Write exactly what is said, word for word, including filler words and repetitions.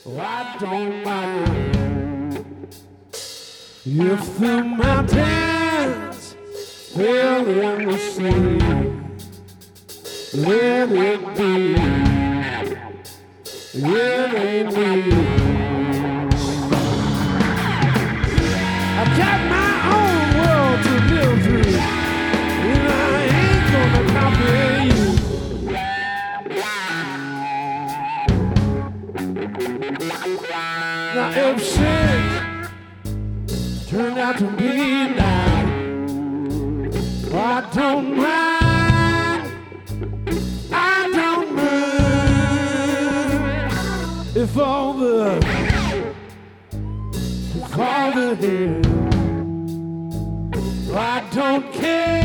I don't mind if the mountains fell in the sea. Let it be, let it be. I got my own world to live through, and I ain't gonna copy you. Now if shit turned out to be now, I don't mind, I don't mind if all the, if all the hell, I don't care.